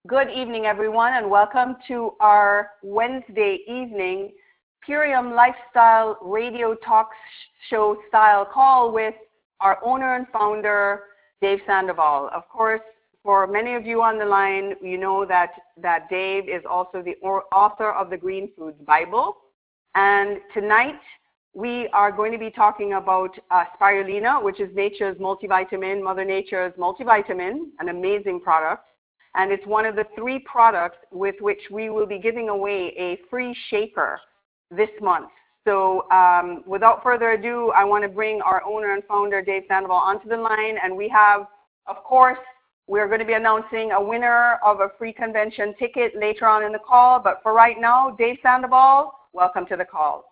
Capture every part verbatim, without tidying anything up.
Good evening, everyone, and welcome to our Wednesday evening Purium Lifestyle Radio Talk Show style call with our owner and founder, Dave Sandoval. Of course, for many of you on the line, you know that, that Dave is also the author of the Green Foods Bible. And tonight, we are going to be talking about uh, spirulina, which is nature's multivitamin, Mother Nature's multivitamin, an amazing product. And it's one of the three products with which we will be giving away a free shaker this month. So um, without further ado, I want to bring our owner and founder, Dave Sandoval, onto the line. And we have, of course, we're going to be announcing a winner of a free convention ticket later on in the call. But for right now, Dave Sandoval, welcome to the call.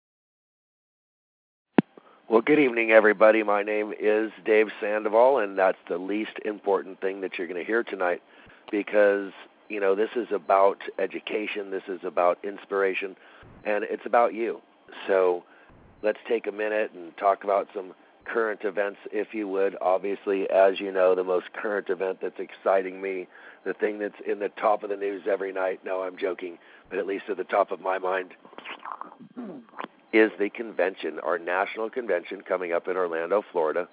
Well, good evening, everybody. My name is Dave Sandoval, and that's the least important thing that you're going to hear tonight. Because, you know, this is about education, this is about inspiration, and it's about you. So let's take a minute and talk about some current events, if you would. Obviously, as you know, the most current event that's exciting me, the thing that's in the top of the news every night, no, I'm joking, but at least at the top of my mind, is the convention, our national convention coming up in Orlando, Florida.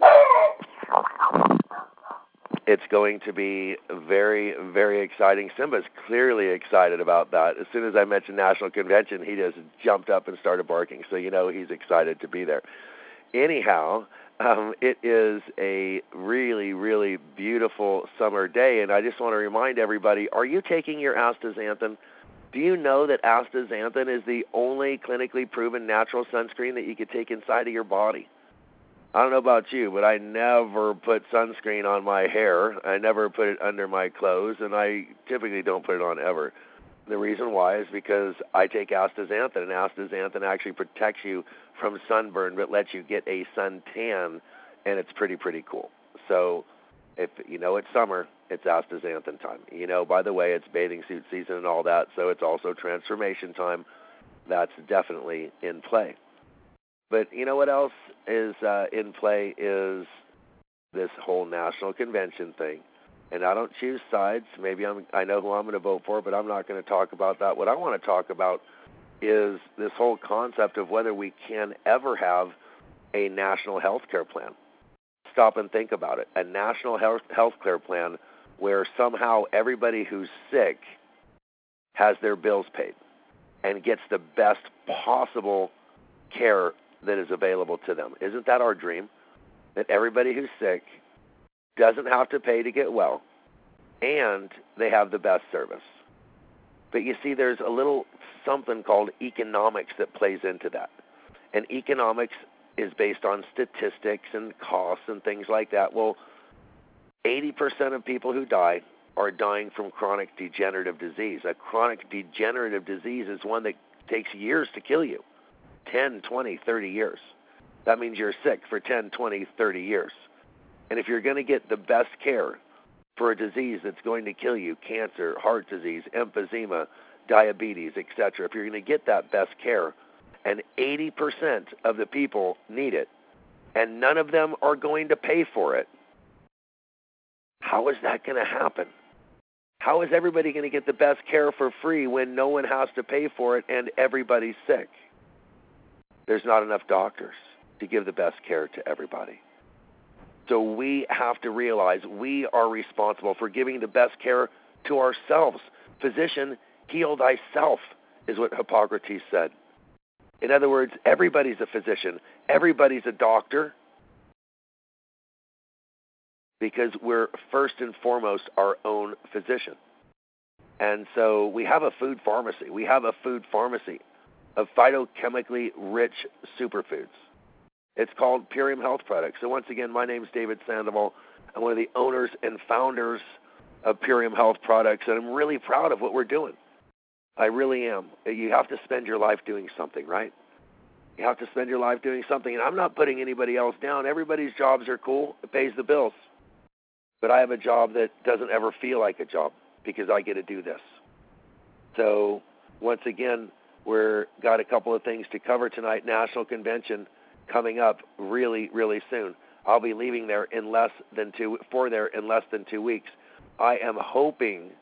It's going to be very, very exciting. Simba's clearly excited about that. As soon as I mentioned National Convention, he just jumped up and started barking. So you know he's excited to be there. Anyhow, um, it is a really, really beautiful summer day, and I just want to remind everybody, are you taking your astaxanthin? Do you know that astaxanthin is the only clinically proven natural sunscreen that you could take inside of your body? I don't know about you, but I never put sunscreen on my hair. I never put it under my clothes, and I typically don't put it on ever. The reason why is because I take astaxanthin, and astaxanthin actually protects you from sunburn, but lets you get a suntan, and it's pretty, pretty cool. So if you know it's summer, it's astaxanthin time. You know, by the way, it's bathing suit season and all that, so it's also transformation time. That's definitely in play. But you know what else is uh, in play is this whole national convention thing. And I don't choose sides. Maybe I'm, I know who I'm going to vote for, but I'm not going to talk about that. What I want to talk about is this whole concept of whether we can ever have a national health care plan. Stop and think about it. A national health health care plan where somehow everybody who's sick has their bills paid and gets the best possible care that is available to them. Isn't that our dream? That everybody who's sick doesn't have to pay to get well, and they have the best service. But you see, there's a little something called economics that plays into that. And economics is based on statistics and costs and things like that. Well, eighty percent of people who die are dying from chronic degenerative disease. A chronic degenerative disease is one that takes years to kill you. ten, twenty, thirty years. That means you're sick for ten, twenty, thirty years. And if you're going to get the best care for a disease that's going to kill you, cancer, heart disease, emphysema, diabetes, et cetera, if you're going to get that best care, and eighty percent of the people need it, and none of them are going to pay for it, how is that going to happen? How is everybody going to get the best care for free when no one has to pay for it and everybody's sick? There's not enough doctors to give the best care to everybody. So we have to realize we are responsible for giving the best care to ourselves. Physician, heal thyself, is what Hippocrates said. In other words, everybody's a physician. Everybody's a doctor because we're first and foremost our own physician. And so we have a food pharmacy. We have a food pharmacy of phytochemically rich superfoods. It's called Purium Health Products. So once again, my name is David Sandoval. I'm one of the owners and founders of Purium Health Products, and I'm really proud of what we're doing. I really am. You have to spend your life doing something, right? You have to spend your life doing something, and I'm not putting anybody else down. Everybody's jobs are cool. It pays the bills. But I have a job that doesn't ever feel like a job because I get to do this. So once again, we've got a couple of things to cover tonight. National Convention coming up really, really soon. I'll be leaving there in less than two, for there in less than two weeks. I am hoping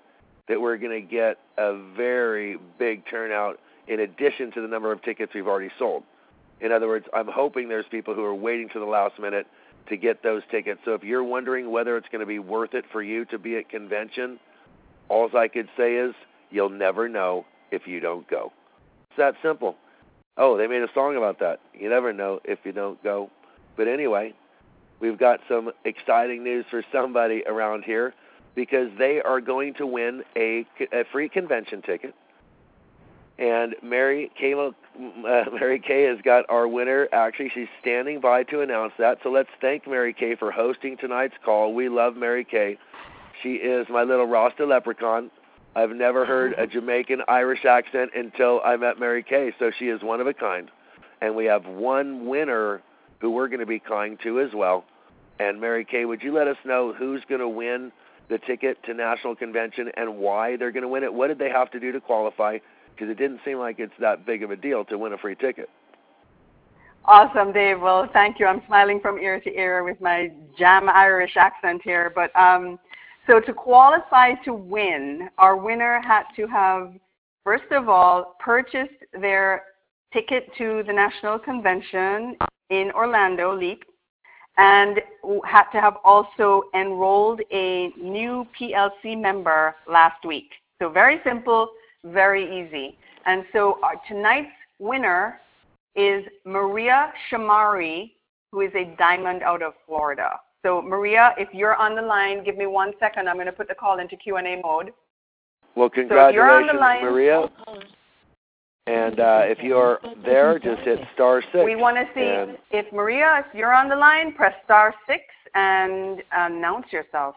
that we're going to get a very big turnout in addition to the number of tickets we've already sold. In other words, I'm hoping there's people who are waiting to the last minute to get those tickets. So if you're wondering whether it's going to be worth it for you to be at convention, all I could say is you'll never know if you don't go. It's that simple. Oh, they made a song about that. You never know if you don't go. But anyway, we've got some exciting news for somebody around here because they are going to win a, a free convention ticket. And Mary Kay, uh, Mary Kay has got our winner. Actually, she's standing by to announce that. So let's thank Mary Kay for hosting tonight's call. We love Mary Kay. She is my little Rasta leprechaun. I've never heard a Jamaican Irish accent until I met Mary Kay, so she is one of a kind. And we have one winner who we're going to be kind to as well. And Mary Kay, would you let us know who's going to win the ticket to National Convention and why they're going to win it? What did they have to do to qualify? Because it didn't seem like it's that big of a deal to win a free ticket. Awesome, Dave. Well, thank you. I'm smiling from ear to ear with my jam Irish accent here. But um, so to qualify to win, our winner had to have, first of all, purchased their ticket to the National Convention in Orlando, LEAP, and had to have also enrolled a new P L C member last week. So very simple, very easy. And so our, tonight's winner is Maria Shamari, who is a diamond out of Florida. So Maria, if you're on the line, give me one second. I'm going to put the call into Q and A mode. Well, congratulations, so you're on the line, Maria. And uh, if you're there, just hit star six. We want to see and if Maria, if you're on the line, press star six and announce yourself.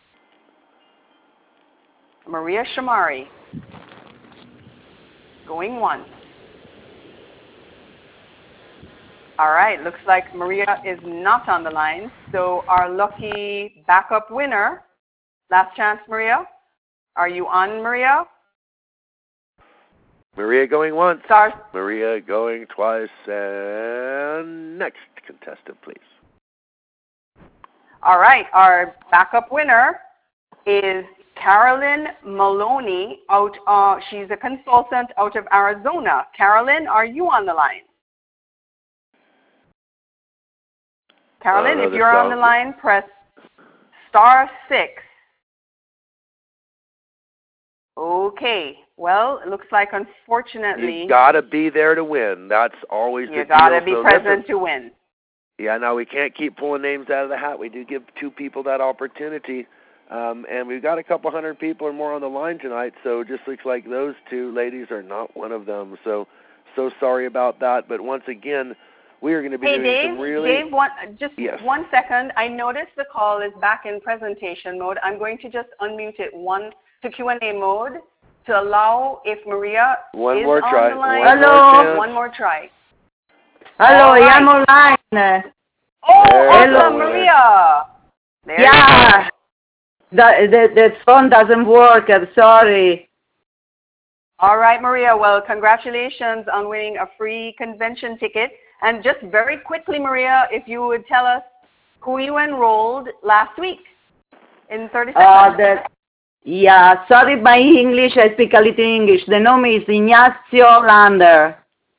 Maria Shamari. Going once. All right, looks like Maria is not on the line. So our lucky backup winner, last chance, Maria. Are you on, Maria? Maria going once. Star. Maria going twice. And next contestant, please. All right, our backup winner is Carolyn Maloney. Out, uh, she's a consultant out of Arizona. Carolyn, are you on the line? Carolyn, if you're on the line, press star six. Okay. Well, it looks like, unfortunately, you got to be there to win. That's always the deal. You got to be so present to win. Yeah, no, we can't keep pulling names out of the hat. We do give two people that opportunity. Um, and we've got a couple hundred people or more on the line tonight, so it just looks like those two ladies are not one of them. So, so sorry about that. But once again, we are going to be hey, doing Dave, some really... Dave, one, just yes. one second. I noticed the call is back in presentation mode. I'm going to just unmute it one to Q and A mode to allow if Maria one is more on try. the line. One Hello. More one more try. Hello, right. I'm online. Oh, there awesome, Maria. There yeah. The, the, the phone doesn't work. I'm sorry. All right, Maria. Well, congratulations on winning a free convention ticket. And just very quickly, Maria, if you would tell us who you enrolled last week in thirty seconds. Uh, the, yeah, sorry, my English, I speak a little English. The name is Ignacio Lander.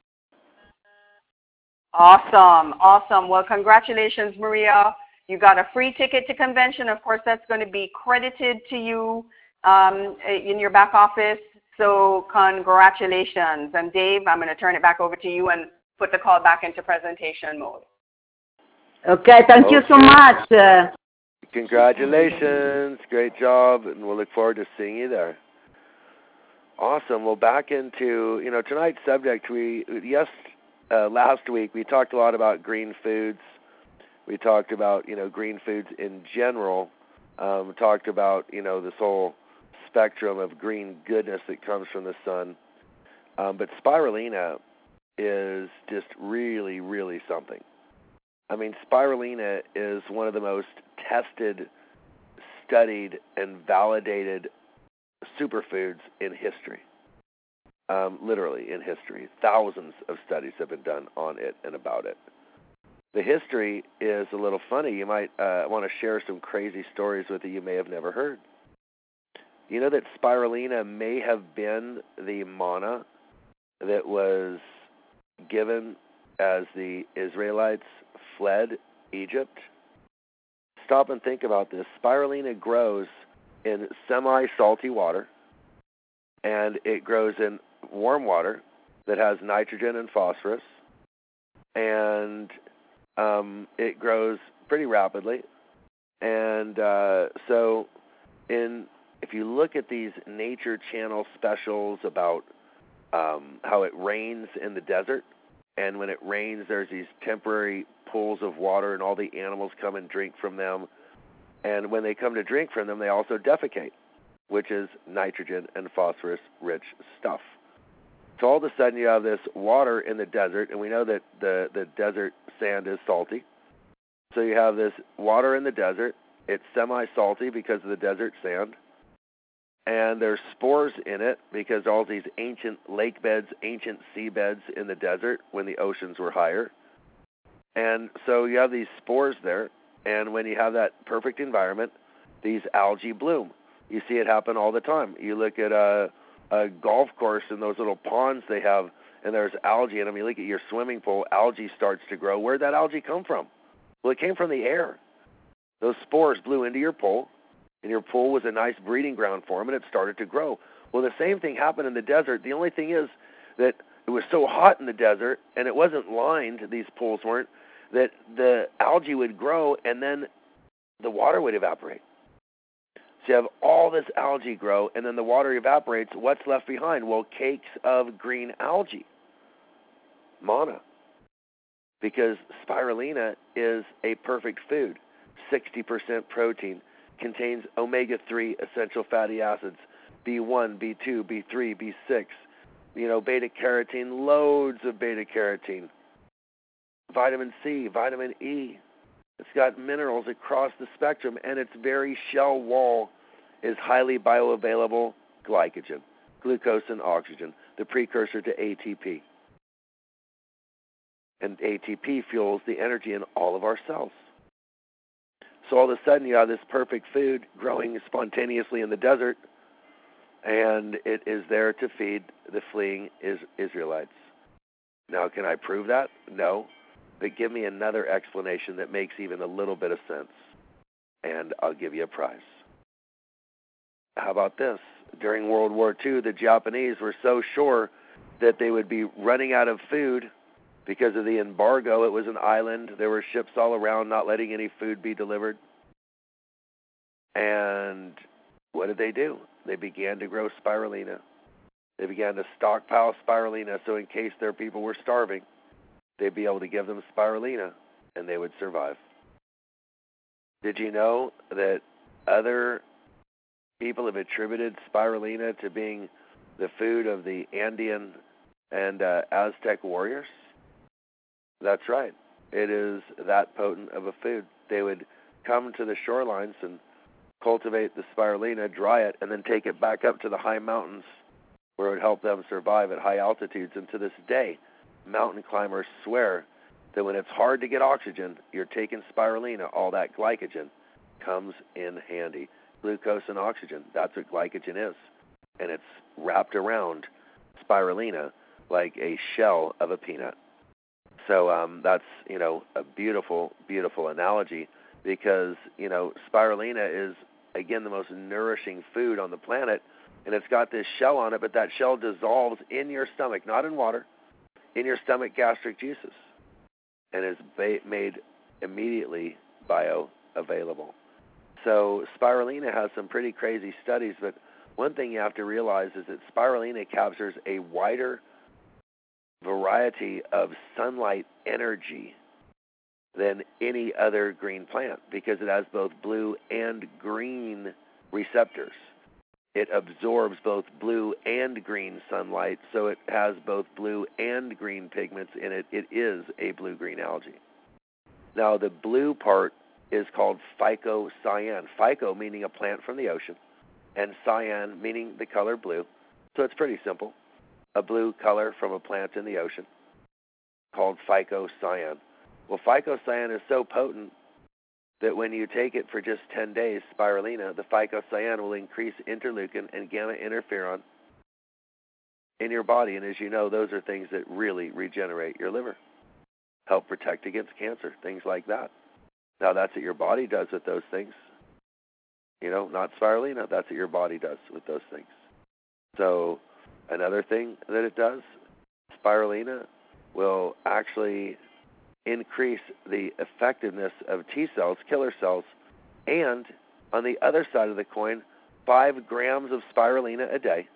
Awesome, awesome. Well, congratulations, Maria. You got a free ticket to convention. Of course, that's going to be credited to you um, in your back office. So congratulations. And Dave, I'm going to turn it back over to you and put the call back into presentation mode. Okay, thank okay. you so much. Uh, Congratulations. Great job, and we'll look forward to seeing you there. Awesome. Well, back into, you know, tonight's subject, we, yes, uh, last week we talked a lot about green foods. We talked about, you know, green foods in general. Um, we talked about, you know, this whole spectrum of green goodness that comes from the sun. Um, but spirulina is just really, really something. I mean, spirulina is one of the most tested, studied, and validated superfoods in history. Um, literally in history. Thousands of studies have been done on it and about it. The history is a little funny. You might uh, want to share some crazy stories with you you may have never heard. You know that spirulina may have been the manna that was given as the Israelites fled Egypt? Stop and think about this. Spirulina grows in semi-salty water, and it grows in warm water that has nitrogen and phosphorus, and um, it grows pretty rapidly. And uh, so in if you look at these Nature Channel specials about um, how it rains in the desert, and when it rains, there's these temporary pools of water, and all the animals come and drink from them. And when they come to drink from them, they also defecate, which is nitrogen and phosphorus-rich stuff. So all of a sudden, you have this water in the desert, and we know that the, the desert sand is salty. So you have this water in the desert. It's semi-salty because of the desert sand. And there's spores in it because all these ancient lake beds, ancient seabeds in the desert when the oceans were higher. And so you have these spores there, and when you have that perfect environment, these algae bloom. You see it happen all the time. You look at a, a golf course and those little ponds they have, and there's algae in them. You look at your swimming pool, algae starts to grow. Where'd that algae come from? Well, it came from the air. Those spores blew into your pool, and your pool was a nice breeding ground for them, and it started to grow. Well, the same thing happened in the desert. The only thing is that it was so hot in the desert, and it wasn't lined, these pools weren't, that the algae would grow, and then the water would evaporate. So you have all this algae grow, and then the water evaporates. What's left behind? Well, cakes of green algae, manna, because spirulina is a perfect food, sixty percent protein, contains omega three essential fatty acids, B one, B two, B three, B six, you know, beta-carotene, loads of beta-carotene, vitamin C, vitamin E. It's got minerals across the spectrum, and its very shell wall is highly bioavailable glycogen, glucose and oxygen, the precursor to A T P. And A T P fuels the energy in all of our cells. So all of a sudden you have this perfect food growing spontaneously in the desert, and it is there to feed the fleeing is- Israelites. Now, can I prove that? No. But give me another explanation that makes even a little bit of sense, and I'll give you a prize. How about this? During World War Two, the Japanese were so sure that they would be running out of food because of the embargo. It was an island. There were ships all around not letting any food be delivered. And what did they do? They began to grow spirulina. They began to stockpile spirulina so in case their people were starving, they'd be able to give them spirulina and they would survive. Did you know that other people have attributed spirulina to being the food of the Andean and uh, Aztec warriors? That's right. It is that potent of a food. They would come to the shorelines and cultivate the spirulina, dry it, and then take it back up to the high mountains where it would help them survive at high altitudes. And to this day, mountain climbers swear that when it's hard to get oxygen, you're taking spirulina, all that glycogen comes in handy. Glucose and oxygen, that's what glycogen is. And it's wrapped around spirulina like a shell of a peanut. So um, that's, you know, a beautiful, beautiful analogy because, you know, spirulina is, again, the most nourishing food on the planet, and it's got this shell on it, but that shell dissolves in your stomach, not in water, in your stomach gastric juices, and is ba- made immediately bioavailable. So spirulina has some pretty crazy studies, but one thing you have to realize is that spirulina captures a wider variety of sunlight energy than any other green plant because it has both blue and green receptors. It absorbs both blue and green sunlight, so it has both blue and green pigments in it. It is a blue-green algae. Now, the blue part is called phycocyan. Phyco meaning a plant from the ocean, and cyan meaning the color blue. So it's pretty simple. A blue color from a plant in the ocean called phycocyan. Well, phycocyan is so potent that when you take it for just ten days, spirulina, the phycocyan will increase interleukin and gamma interferon in your body. And as you know, those are things that really regenerate your liver, help protect against cancer, things like that. Now, that's what your body does with those things. You know, not spirulina. That's what your body does with those things. So another thing that it does, spirulina will actually increase the effectiveness of T cells, killer cells, and on the other side of the coin, five grams of spirulina a day,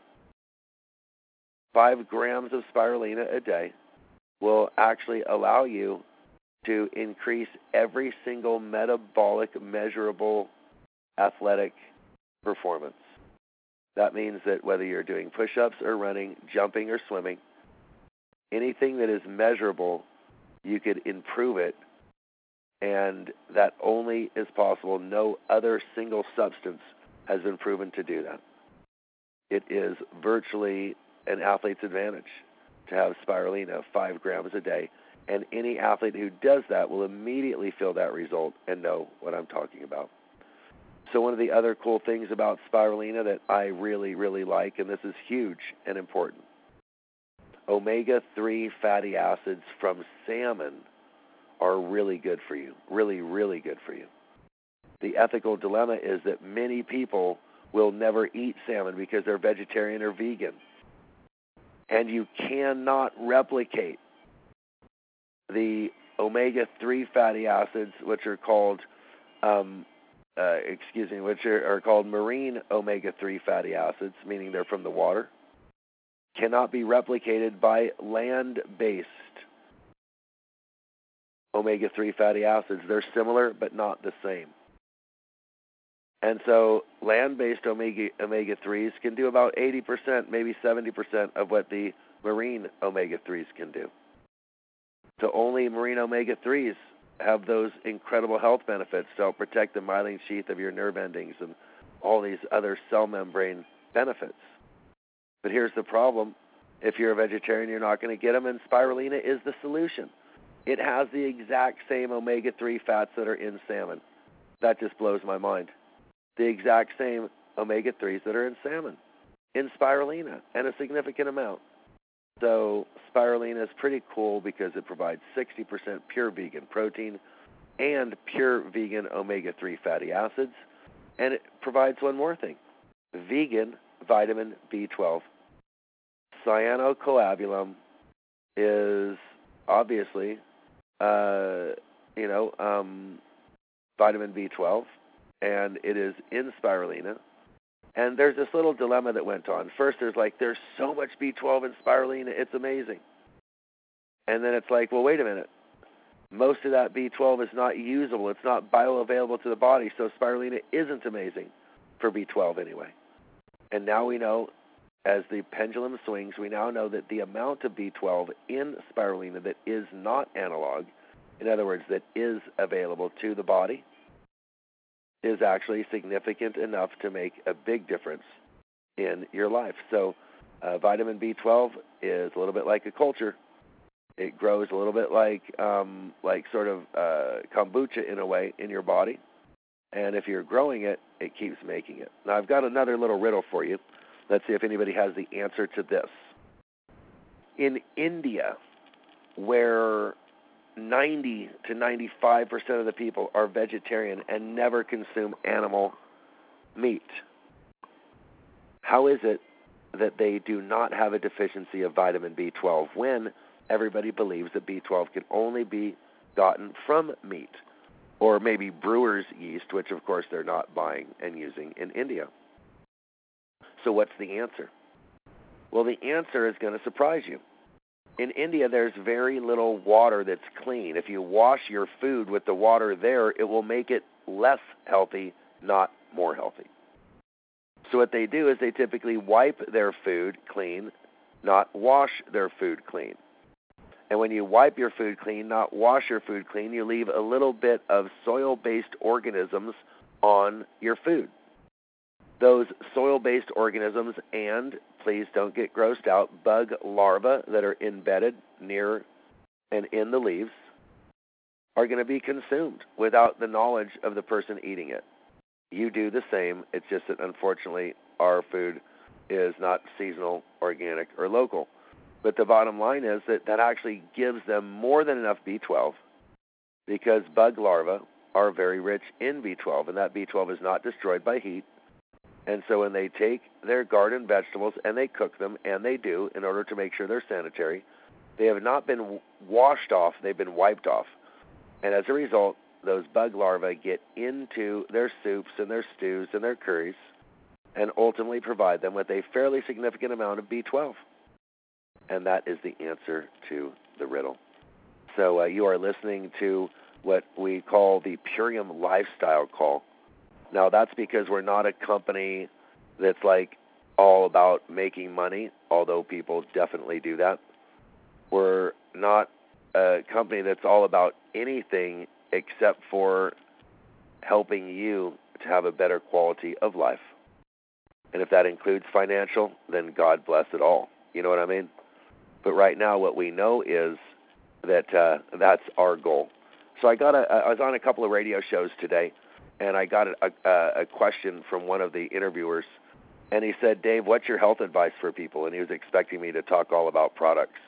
five grams of spirulina a day will actually allow you to increase every single metabolic, measurable athletic performance. That means that whether you're doing push-ups or running, jumping or swimming, anything that is measurable, you could improve it, and that only is possible. No other single substance has been proven to do that. It is virtually an athlete's advantage to have spirulina five grams a day, and any athlete who does that will immediately feel that result and know what I'm talking about. So one of the other cool things about spirulina that I really, really like, and this is huge and important, omega three fatty acids from salmon are really good for you, really, really good for you. The ethical dilemma is that many people will never eat salmon because they're vegetarian or vegan. And you cannot replicate the omega three fatty acids, which are called, um, uh, excuse me, which are, are called marine omega three fatty acids, meaning they're from the water, cannot be replicated by land-based omega three fatty acids. They're similar, but not the same. And so land-based omega, omega threes can do about eighty percent, maybe seventy percent of what the marine omega threes can do. So only marine omega threes have those incredible health benefits to help protect the myelin sheath of your nerve endings and all these other cell membrane benefits. But here's the problem. If you're a vegetarian, you're not going to get them, and spirulina is the solution. It has the exact same omega three fats that are in salmon. That just blows my mind. The exact same omega threes that are in salmon, in spirulina, and a significant amount. So spirulina is pretty cool because it provides sixty percent pure vegan protein and pure vegan omega three fatty acids, and it provides one more thing, vegan vitamin B twelve. Cyanocoabulum is obviously, uh, you know, um, vitamin B twelve, and it is in spirulina. And there's this little dilemma that went on. First, there's like, there's so much B twelve in spirulina, it's amazing. And then it's like, well, wait a minute. Most of that B twelve is not usable. It's not bioavailable to the body, so spirulina isn't amazing for B twelve anyway. And now we know, as the pendulum swings, we now know that the amount of B twelve in spirulina that is not analog, in other words, that is available to the body, is actually significant enough to make a big difference in your life. So uh, vitamin B twelve is a little bit like a culture. It grows a little bit like um, like sort of uh, kombucha in a way in your body. And if you're growing it, it keeps making it. Now, I've got another little riddle for you. Let's see if anybody has the answer to this. In India, where ninety to ninety-five percent of the people are vegetarian and never consume animal meat, how is it that they do not have a deficiency of vitamin B twelve when everybody believes that B twelve can only be gotten from meat, or maybe brewer's yeast, which of course they're not buying and using in India? So what's the answer? Well, the answer is going to surprise you. In India, there's very little water that's clean. If you wash your food with the water there, it will make it less healthy, not more healthy. So what they do is they typically wipe their food clean, not wash their food clean. And when you wipe your food clean, not wash your food clean, you leave a little bit of soil-based organisms on your food. Those soil-based organisms and, please don't get grossed out, bug larvae that are embedded near and in the leaves are going to be consumed without the knowledge of the person eating it. You do the same. It's just that, unfortunately, our food is not seasonal, organic, or local. But the bottom line is that that actually gives them more than enough B twelve, because bug larvae are very rich in B twelve, and that B twelve is not destroyed by heat. And so when they take their garden vegetables and they cook them, and they do, in order to make sure they're sanitary, they have not been washed off, they've been wiped off. And as a result, those bug larvae get into their soups and their stews and their curries and ultimately provide them with a fairly significant amount of B twelve. And that is the answer to the riddle. So uh, you are listening to what we call the Purium Lifestyle Call. Now, that's because we're not a company that's like all about making money, although people definitely do that. We're not a company that's all about anything except for helping you to have a better quality of life. And if that includes financial, then God bless it all. You know what I mean? But right now what we know is that uh, that's our goal. So I got a, I was on a couple of radio shows today, and I got a, a, a question from one of the interviewers, and he said, Dave, what's your health advice for people? And he was expecting me to talk all about products.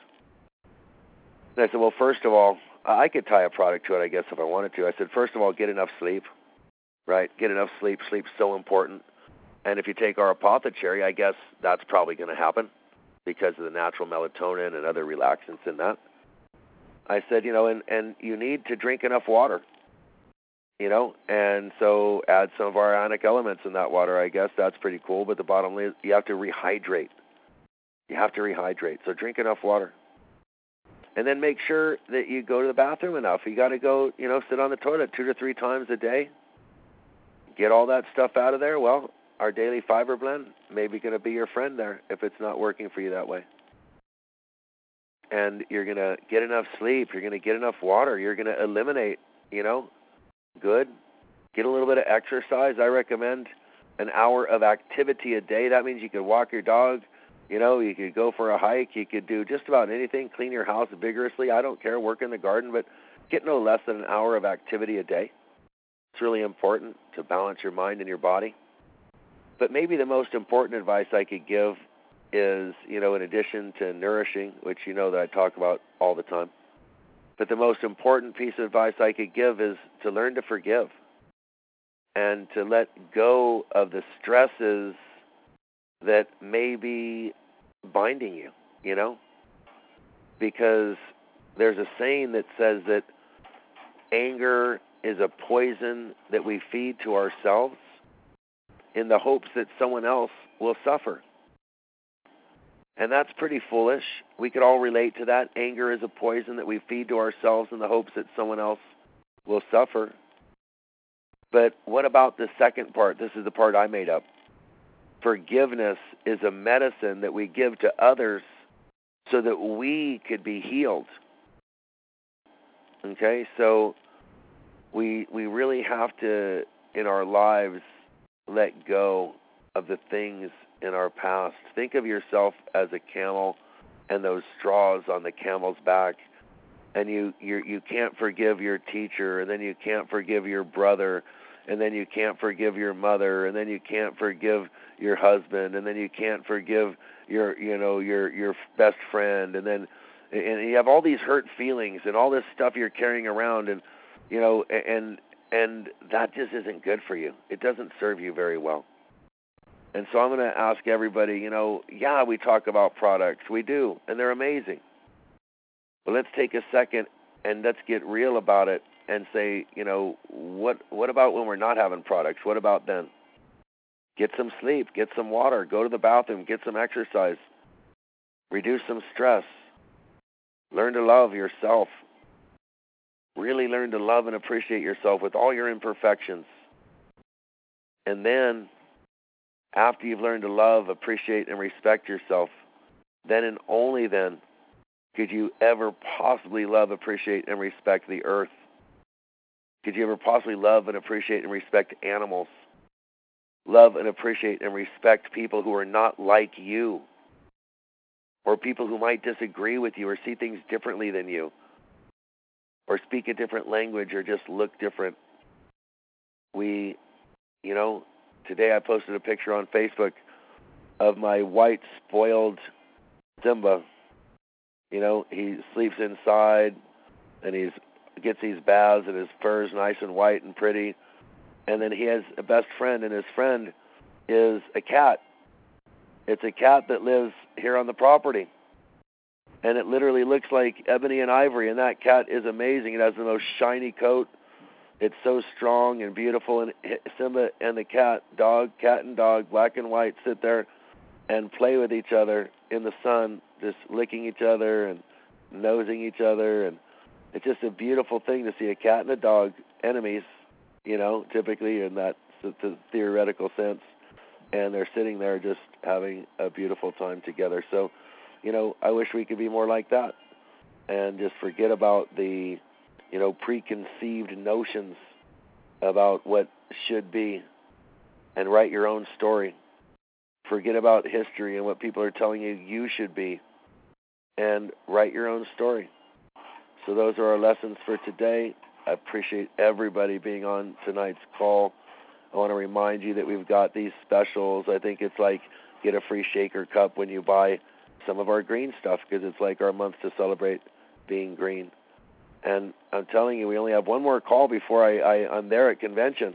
And I said, well, first of all, I could tie a product to it, I guess, if I wanted to. I said, first of all, get enough sleep, right? Get enough sleep. Sleep's so important. And if you take our apothecary, I guess that's probably going to happen because of the natural melatonin and other relaxants in that. I said, you know, and, and you need to drink enough water, you know, and so add some of our ionic elements in that water, I guess. That's pretty cool. But the bottom line is you have to rehydrate. You have to rehydrate. So drink enough water. And then make sure that you go to the bathroom enough. You got to go, you know, sit on the toilet two to three times a day. Get all that stuff out of there. Well, our daily fiber blend may be going to be your friend there if it's not working for you that way. And you're going to get enough sleep. You're going to get enough water. You're going to eliminate, you know, good. Get a little bit of exercise. I recommend an hour of activity a day. That means you could walk your dog. You know, you could go for a hike. You could do just about anything. Clean your house vigorously. I don't care. Work in the garden. But get no less than an hour of activity a day. It's really important to balance your mind and your body. But maybe the most important advice I could give is, you know, in addition to nourishing, which you know that I talk about all the time, but the most important piece of advice I could give is to learn to forgive and to let go of the stresses that may be binding you, you know, because there's a saying that says that anger is a poison that we feed to ourselves in the hopes that someone else will suffer. And that's pretty foolish. We could all relate to that. Anger is a poison that we feed to ourselves in the hopes that someone else will suffer. But what about the second part? This is the part I made up. Forgiveness is a medicine that we give to others so that we could be healed. Okay, so we we really have to, in our lives, let go of the things in our past. Think of yourself as a camel and those straws on the camel's back, and you you you can't forgive your teacher, and then you can't forgive your brother, and then you can't forgive your mother, and then you can't forgive your husband, and then you can't forgive your you know your your best friend, and then and you have all these hurt feelings and all this stuff you're carrying around, and you know and and that just isn't good for you. It doesn't serve you very well. And so I'm going to ask everybody, you know, yeah, we talk about products. We do, and they're amazing. But let's take a second and let's get real about it and say, you know, what what about when we're not having products? What about then? Get some sleep, get some water, go to the bathroom, get some exercise, reduce some stress, learn to love yourself. Really learn to love and appreciate yourself with all your imperfections. And then, after you've learned to love, appreciate, and respect yourself, then and only then could you ever possibly love, appreciate, and respect the earth. Could you ever possibly love and appreciate and respect animals? Love and appreciate and respect people who are not like you, or people who might disagree with you or see things differently than you. or speak a different language or just look different. We, you know, today I posted a picture on Facebook of my white, spoiled Simba. You know, he sleeps inside, and he's gets these baths, and his fur is nice and white and pretty. And then he has a best friend, and his friend is a cat. It's a cat that lives here on the property. And it literally looks like ebony and ivory, and that cat is amazing. It has the most shiny coat. It's so strong and beautiful. And Simba and the cat, dog, cat and dog, black and white, sit there and play with each other in the sun, just licking each other and nosing each other. And it's just a beautiful thing to see a cat and a dog, enemies, you know, typically in that the theoretical sense. And they're sitting there just having a beautiful time together. So, you know, I wish we could be more like that and just forget about the, you know, preconceived notions about what should be and write your own story. Forget about history and what people are telling you you should be and write your own story. So those are our lessons for today. I appreciate everybody being on tonight's call. I want to remind you that we've got these specials. I think it's like get a free shaker cup when you buy some of our green stuff because it's like our month to celebrate being green. And I'm telling you, we only have one more call before I, I, I'm there at convention.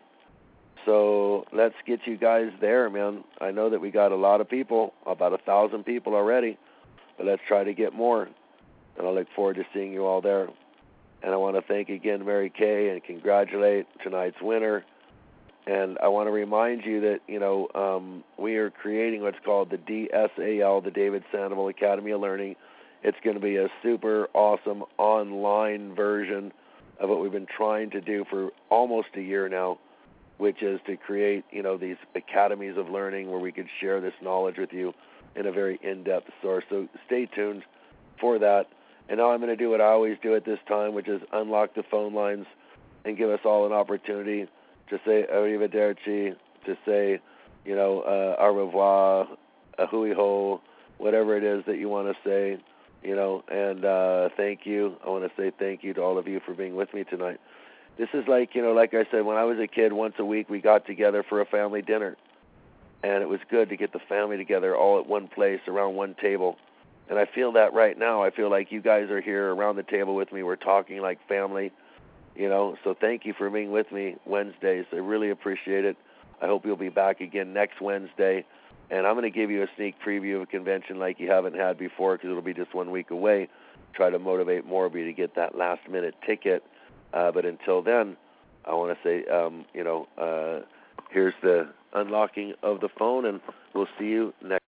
So let's get you guys there, man. I know that we got a lot of people, about a thousand people already, but let's try to get more. And I look forward to seeing you all there. And I want to thank again Mary Kay and congratulate tonight's winner. And I want to remind you that, you know, um, we are creating what's called the D S A L, the David Sandoval Academy of Learning. It's going to be a super awesome online version of what we've been trying to do for almost a year now, which is to create, you know, these academies of learning where we could share this knowledge with you in a very in-depth source. So stay tuned for that. And now I'm going to do what I always do at this time, which is unlock the phone lines and give us all an opportunity to say arrivederci, to say, you know, uh, au revoir, a hui ho, whatever it is that you want to say, you know, and uh, thank you. I want to say thank you to all of you for being with me tonight. This is like, you know, like I said, when I was a kid, once a week we got together for a family dinner, and it was good to get the family together all at one place around one table. And I feel that right now. I feel like you guys are here around the table with me. We're talking like family. You know, so thank you for being with me Wednesdays. I really appreciate it. I hope you'll be back again next Wednesday. And I'm going to give you a sneak preview of a convention like you haven't had before because it'll be just one week away. Try to motivate more of you to get that last-minute ticket. Uh, but until then, I want to say, um, you know, uh, here's the unlocking of the phone, and we'll see you next